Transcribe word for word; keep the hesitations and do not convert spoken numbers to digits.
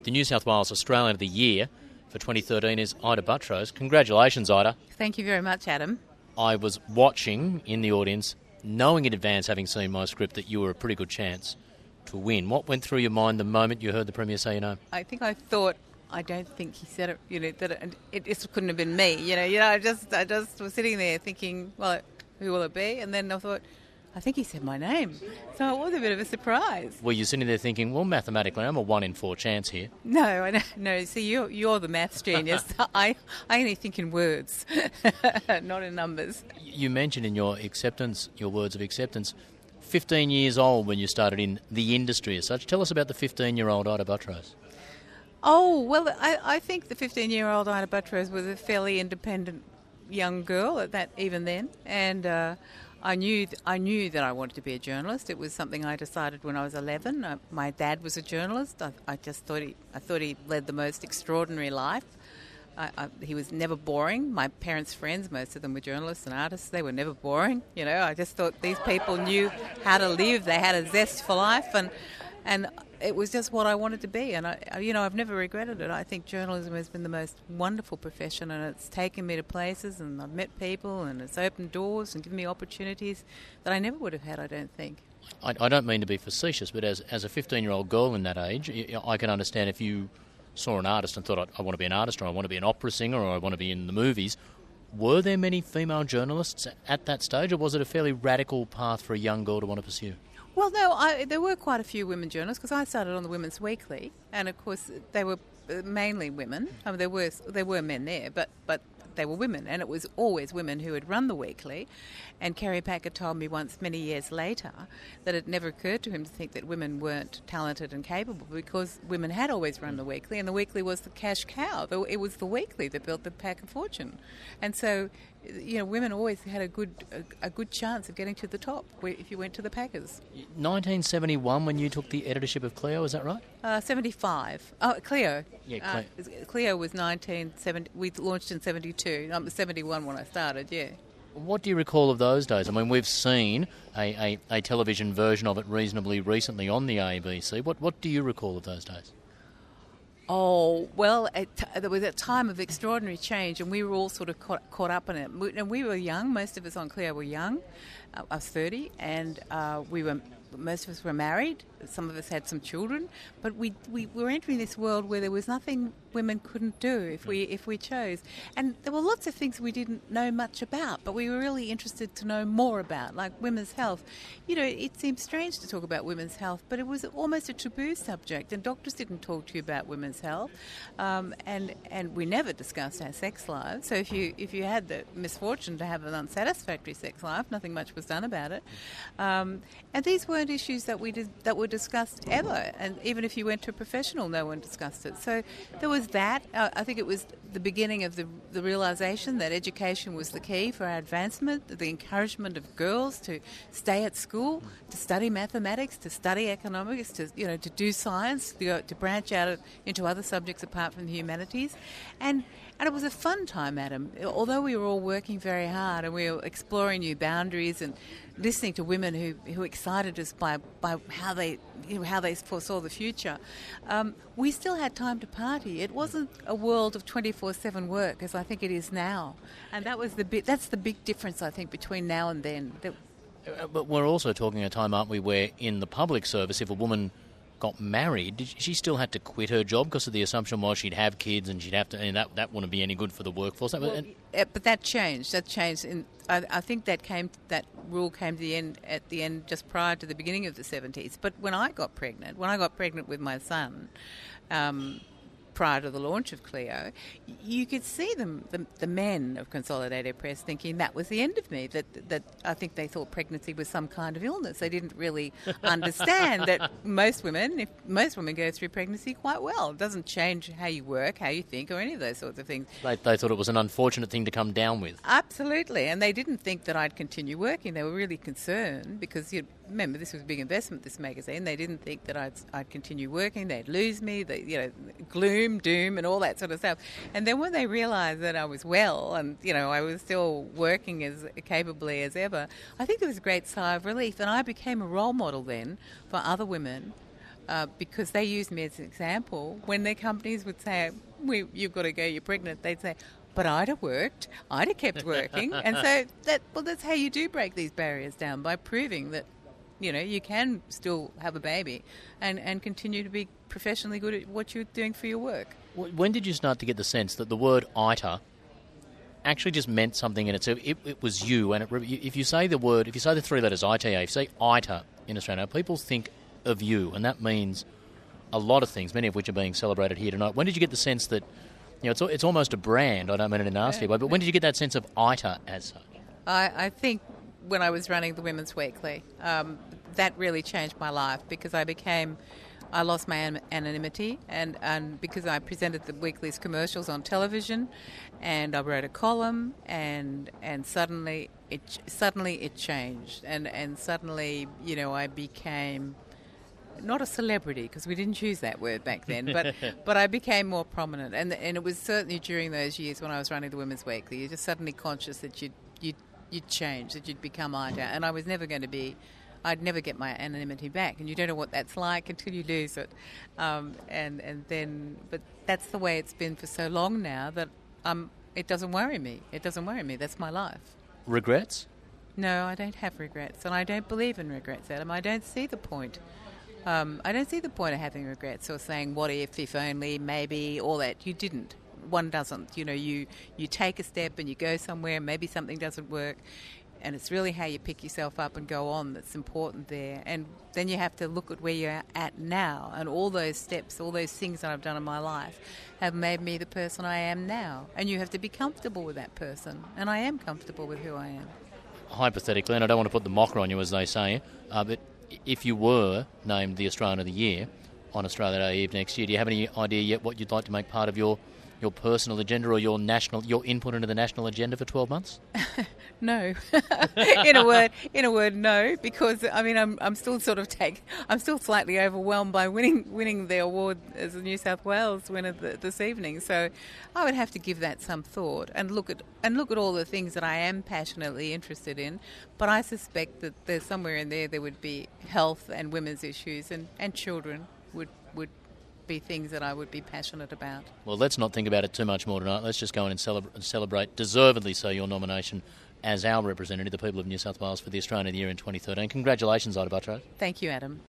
The New South Wales Australian of the Year for twenty thirteen is Ita Buttrose. Congratulations, Ita. Thank you very much, Adam. I was watching in the audience, knowing in advance, having seen my script, that you were a pretty good chance to win. What went through your mind the moment you heard the Premier say your name? I think I thought, I don't think he said it, you know, that it, it just couldn't have been me, you know. You know, I just, I just was sitting there thinking, well, who will it be? And then I thought, I think he said my name. So it was a bit of a surprise. Were you sitting there thinking, well, mathematically, I'm a one in four chance here? No, I don't, no. See, you're, you're the maths genius. I, I only think in words, not in numbers. You mentioned in your acceptance, your words of acceptance, fifteen years old when you started in the industry as such. Tell us about the fifteen-year-old Ita Buttrose. Oh, well, I, I think the fifteen-year-old Ita Buttrose was a fairly independent young girl at that, even then, and uh, I knew th- I knew that I wanted to be a journalist. It was something I decided when I was eleven. Uh, my dad was a journalist. I, I just thought he I thought he led the most extraordinary life. I, I, he was never boring. My parents' friends, most of them were journalists and artists. They were never boring. You know, I just thought these people knew how to live. They had a zest for life, and and it was just what I wanted to be. And I, you know, I've never regretted it. I think journalism has been the most wonderful profession, and it's taken me to places, and I've met people, and it's opened doors and given me opportunities that I never would have had, I don't think. I, I don't mean to be facetious, but as as a fifteen-year-old girl in that age, I can understand if you saw an artist and thought, I, I want to be an artist, or I want to be an opera singer, or I want to be in the movies. Were there many female journalists at that stage, or was it a fairly radical path for a young girl to want to pursue? Well, no, I, there were quite a few women journalists because I started on the Women's Weekly, and of course they were mainly women. I mean, there were there were men there, but but they were women, and it was always women who had run the Weekly. And Kerry Packer told me once, many years later, that it never occurred to him to think that women weren't talented and capable because women had always run the Weekly, and the Weekly was the cash cow. It was the Weekly that built the Packer fortune, and so you know, women always had a good a, a good chance of getting to the top if you went to the Packers. nineteen seventy-one, when you took the editorship of Cleo, is that right? Uh, seventy-five. Oh, Cleo. Yeah, Cleo. Uh, Cleo was nineteen seventy. We launched in seventy-two. I was seventy-one when I started. Yeah. What do you recall of those days? I mean, we've seen a, a, a television version of it reasonably recently on the A B C. What what do you recall of those days? Oh, well, it, there was a time of extraordinary change, and we were all sort of caught, caught up in it. We, and we were young. Most of us on Cleo were young. Uh, I was thirty, and uh, we were most of us were married. Some of us had some children, but we we were entering this world where there was nothing women couldn't do if we if we chose. And there were lots of things we didn't know much about, but we were really interested to know more about, like women's health. You know, it seems strange to talk about women's health, but it was almost a taboo subject, and doctors didn't talk to you about women's health, um, and and we never discussed our sex lives. So if you if you had the misfortune to have an unsatisfactory sex life, nothing much was done about it. Um, and these weren't issues that we did, that were discussed ever, and even if you went to a professional, no one discussed it. So there was that. Uh, I think it was the beginning of the, the realisation that education was the key for our advancement, the encouragement of girls to stay at school, to study mathematics, to study economics, to you know to do science, to, go, to branch out into other subjects apart from the humanities, and and it was a fun time, Adam. Although we were all working very hard and we were exploring new boundaries and listening to women who, who excited us by, by how they you know, how they foresaw the future, um, we still had time to party. It wasn't a world of twenty-four seven work as I think it is now, and that was the bit. That's the big difference I think between now and then. That, but we're also talking a time, aren't we, where in the public service, if a woman got married, she still had to quit her job because of the assumption was she'd have kids and she'd have to, and that that wouldn't be any good for the workforce. Well, and, but that changed. That changed. In, I, I think that came. That rule came to the end at the end, just prior to the beginning of the seventies. But when I got pregnant, when I got pregnant with my son, um, prior to the launch of Cleo, you could see them, the, the men of Consolidated Press, thinking that was the end of me, that that I think they thought pregnancy was some kind of illness. They didn't really understand that most women, if most women go through pregnancy quite well. It doesn't change how you work, how you think, or any of those sorts of things. They, they thought it was an unfortunate thing to come down with. Absolutely, and they didn't think that I'd continue working. They were really concerned because, you remember, this was a big investment, this magazine. They didn't think that I'd, I'd continue working, they'd lose me, they, you know, gloom, doom, and all that sort of stuff. And then when they realised that I was well and, you know, I was still working as capably as ever, I think there was a great sigh of relief. And I became a role model then for other women uh, because they used me as an example. When their companies would say, we, you've got to go, you're pregnant, they'd say, but I'd have worked, I'd have kept working. And so that well, that's how you do break these barriers down, by proving that, you know, you can still have a baby and, and continue to be professionally good at what you're doing for your work. When did you start to get the sense that the word I T A actually just meant something in itself? It, it was you, and it, if you say the word, if you say the three letters I T A, if you say I T A in Australia, people think of you, and that means a lot of things, many of which are being celebrated here tonight. When did you get the sense that, you know, it's it's almost a brand? I don't mean it in a nasty way, but when did you get that sense of I T A as such? I, I think when I was running the Women's Weekly, um, that really changed my life, because I became, I lost my an- anonymity, and, and because I presented the weekly's commercials on television, and I wrote a column, and and suddenly it suddenly it changed, and and suddenly, you know, I became not a celebrity, because we didn't choose that word back then, but but I became more prominent, and and it was certainly during those years when I was running the Women's Weekly, you're just suddenly conscious that you'd you'd, you'd change, that you'd become I T A, and I was never going to be. I'd never get my anonymity back, and you don't know what that's like until you lose it, um, and and then. But that's the way it's been for so long now that um, it doesn't worry me. It doesn't worry me. That's my life. Regrets? No, I don't have regrets, and I don't believe in regrets, Adam. I don't see the point. Um, I don't see the point of having regrets or saying what if, if only, maybe, all that. You didn't. One doesn't. You know, you you take a step and you go somewhere. Maybe something doesn't work. And it's really how you pick yourself up and go on that's important there. And then you have to look at where you're at now. And all those steps, all those things that I've done in my life have made me the person I am now. And you have to be comfortable with that person. And I am comfortable with who I am. Hypothetically, and I don't want to put the mocker on you, as they say, uh, but if you were named the Australian of the Year on Australia Day Eve next year, do you have any idea yet what you'd like to make part of your your personal agenda or your national your input into the national agenda for twelve months? No. in a word, in a word, no, because I mean, I'm I'm still sort of take I'm still slightly overwhelmed by winning winning the award as a New South Wales winner th- this evening. So, I would have to give that some thought and look at and look at all the things that I am passionately interested in. But I suspect that there's somewhere in there there would be health and women's issues, and, and children would would. be things that I would be passionate about. Well, let's not think about it too much more tonight. Let's just go in and celebra- celebrate, deservedly so, your nomination as our representative, the people of New South Wales, for the Australian of the Year in twenty thirteen. Congratulations, Ita Buttrose. Thank you, Adam.